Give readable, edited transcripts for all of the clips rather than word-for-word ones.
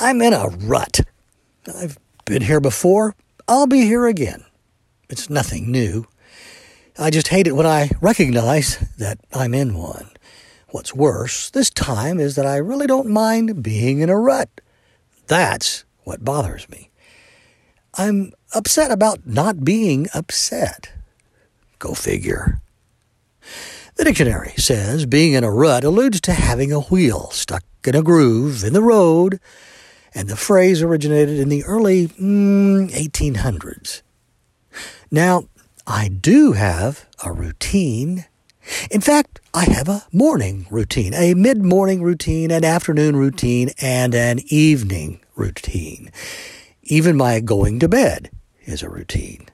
I'm in a rut. I've been here before. I'll be here again. It's nothing new. I just hate it when I recognize that I'm in one. What's worse this time is that I really don't mind being in a rut. That's what bothers me. I'm upset about not being upset. Go figure. The dictionary says being in a rut alludes to having a wheel stuck in a groove in the road, and the phrase originated in the early 1800s. Now, I do have a routine. In fact, I have a morning routine, a mid-morning routine, an afternoon routine, and an evening routine. Even my going to bed is a routine.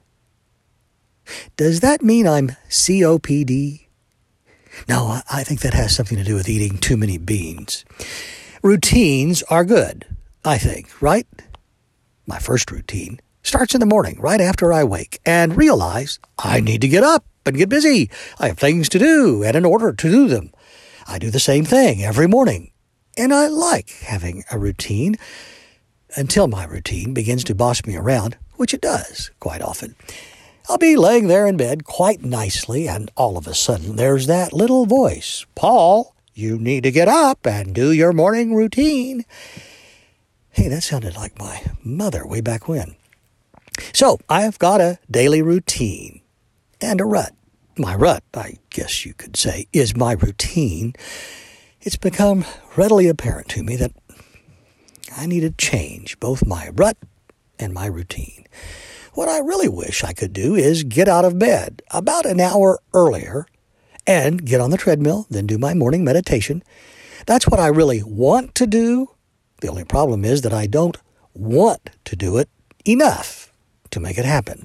Does that mean I'm COPD? No, I think that has something to do with eating too many beans. Routines are good, I think, right? My first routine starts in the morning, right after I wake, and realize I need to get up and get busy. I have things to do, and in order to do them, I do the same thing every morning. And I like having a routine until my routine begins to boss me around, which it does quite often. I'll be laying there in bed quite nicely, and all of a sudden there's that little voice. Paul, you need to get up and do your morning routine. Hey, that sounded like my mother way back when. So I've got a daily routine and a rut. My rut, I guess you could say, is my routine. It's become readily apparent to me that I need to change both my rut and my routine. What I really wish I could do is get out of bed about an hour earlier and get on the treadmill, then do my morning meditation. That's what I really want to do. The only problem is that I don't want to do it enough to make it happen.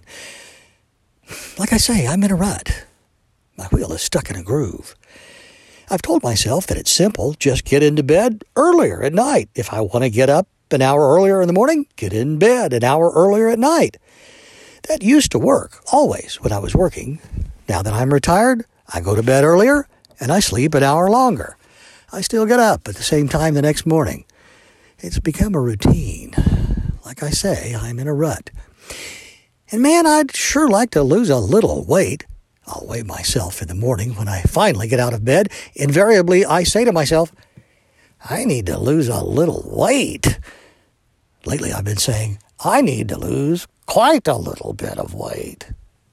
Like I say, I'm in a rut. My wheel is stuck in a groove. I've told myself that it's simple. Just get into bed earlier at night. If I want to get up an hour earlier in the morning, get in bed an hour earlier at night. That used to work, always, when I was working. Now that I'm retired, I go to bed earlier and I sleep an hour longer. I still get up at the same time the next morning. It's become a routine. Like I say, I'm in a rut. And man, I'd sure like to lose a little weight. I'll weigh myself in the morning when I finally get out of bed. Invariably, I say to myself, I need to lose a little weight. Lately, I've been saying, I need to lose quite a little bit of weight.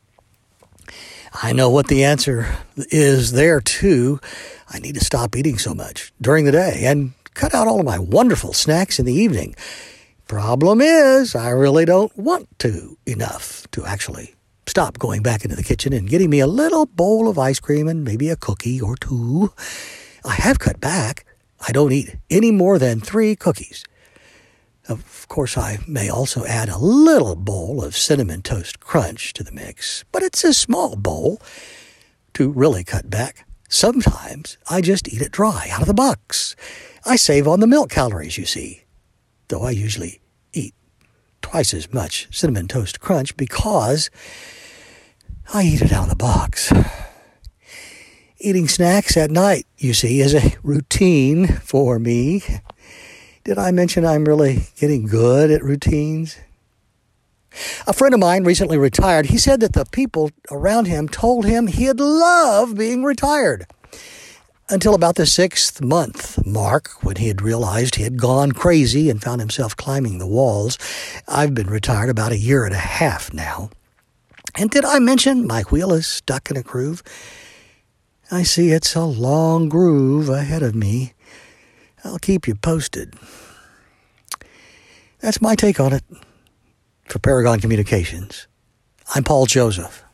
I know what the answer is there, too. I need to stop eating so much during the day and cut out all of my wonderful snacks in the evening. Problem is, I really don't want to enough to actually stop going back into the kitchen and getting me a little bowl of ice cream and maybe a cookie or two. I have cut back. I don't eat any more than 3 cookies. Of course, I may also add a little bowl of Cinnamon Toast Crunch to the mix, but it's a small bowl to really cut back. Sometimes I just eat it dry, out of the box. I save on the milk calories, you see, though I usually eat twice as much Cinnamon Toast Crunch because I eat it out of the box. Eating snacks at night, you see, is a routine for me. Did I mention I'm really getting good at routines? A friend of mine recently retired. He said that the people around him told him he'd love being retired. Until about the 6th month mark, when he had realized he had gone crazy and found himself climbing the walls. I've been retired about 1.5 years now. And did I mention my wheel is stuck in a groove? I see it's a long groove ahead of me. I'll keep you posted. That's my take on it. For Paragon Communications, I'm Paul Joseph.